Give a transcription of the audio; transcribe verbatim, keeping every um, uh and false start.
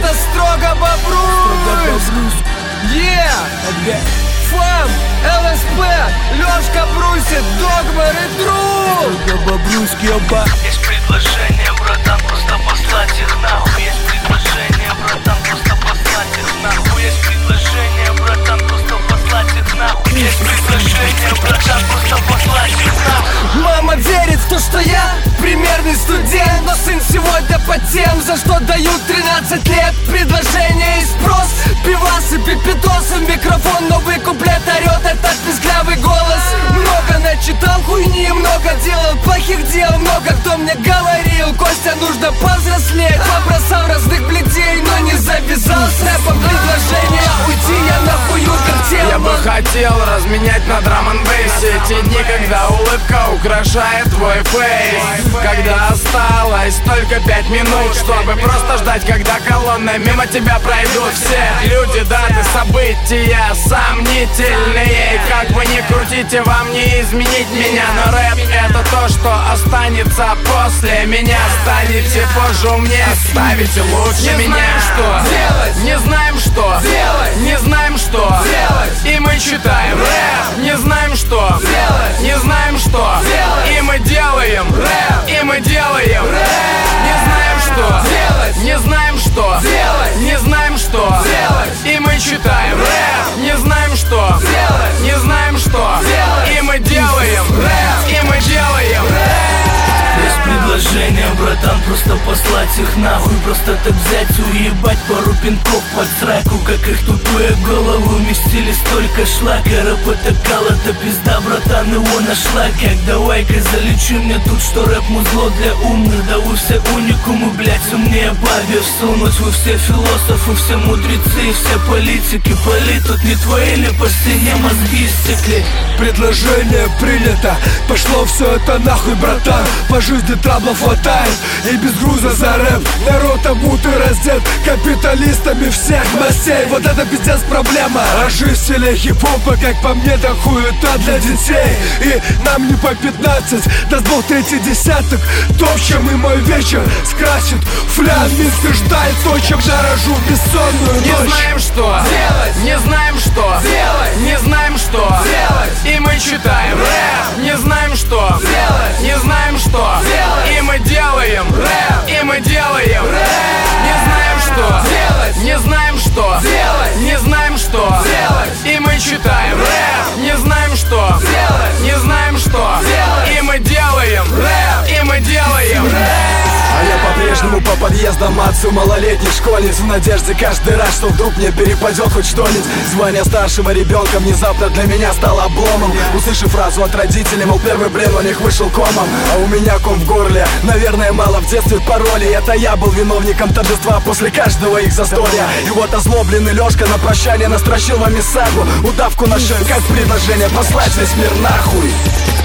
это строго Бобрусь. Yeah! Фам, ЛСП, Лёшка Брусит, Догмар и Друг. Строго Бобруйский оба. Есть предложение, братан, просто послать их нахуй. Есть предложение, братан, просто послать их нахуй. Есть предложение, братан, просто послать их нахуй. Есть предложение, братан, просто послать их нахуй. Мама верит в то, что я примерный студент, но сын сегодня под тем, за что дают тринадцать лет. Предложение и спрос, пивасы, пипитосы, микрофон, новый куплет орёт этот писклявый голос. Много начитал хуйни, много делал плохих дел, много кто мне говорил: Костя, нужно повзрослеть. Побросал разных плетей, но не завязал с рэпом. Предложение уйти, я нахуй утертел. Я бы хотел разменять на драм-н-бейсе эти дни, когда улыбка украшает твой фейс. Когда осталось только пять минут, чтобы просто ждать, когда колонны мимо тебя пройдут. Все люди, даты, события сомнительные. Как бы ни крутите, вам не изменить меня. Но рэп — это то, что останется после меня. Станете позже умнее, ставите лучше Не меня. знаем, что делать, Не знаем, что делать, не знаем, что делать. И мы читаем рэп. Не знаем, что делать, не знаем, что делать. И мы делаем рэп. И мы делаем Рэп. Не знаем, что делать, не знаем, что делать. не знаем, что делать. И мы читаем Рэп. Не знаем, что делать, не знаем, что делать. И мы делаем Рэп. И мы делаем Есть предложение, братан, просто послать их нахуй. Просто так взять и уебать пару пинков под сраку. Как их тупые головы уместили столько шлака. Рэп это кал-то пизда, братан, его нашла. Как давай-ка залечи мне тут, что рэп музло для умных. Да вы все уникумы, блять, умнее бабе всунуть. Вы все философы, все мудрецы, все политики. Поли тут не твои ли по стене мозги стекли. Предложение принято, пошло все это нахуй, братан. По жизни трабла хватает, и без груза за рэп. Народ обутый раздет капиталистами всех мастей. Вот это пиздец проблема. А жизнь в стиле хип-хопа, как по мне, да хуета для детей. И нам не по пятнадцать, даст бог третий десяток. То, в чем и мой вечер скрасит флян. Минск ждает то, чем дорожу бессонную Не ночь. знаем, что делать, Не знаем, что делать. Не знаем, что делать. И мы читаем рэп. Не знаем, что делать, Не знаем, что делать. И мы делаем Рэп. И мы делаем Не знаем, что делать, Не знаем, что делать. Не знаем, что делать. И мы читаем рэп. Не знаем, что делать, Не знаем, что делать. И мы делаем Рэп. И мы делаем А я по-прежнему по подъездам отцу малолетних школьниц. В надежде каждый раз, что вдруг мне перепадет хоть что-нибудь. Звание старшего ребенка внезапно для меня стало обломом. Услышав фразу от родителей, мол, первый блин у них вышел комом. А у меня ком в горле, наверное, мало в детстве паролей. Это я был виновником торжества после каждого их застолья. И вот озлобленный Лёшка на прощание настрочил вам сагу. Удавку на шею, как предложение послать весь мир нахуй.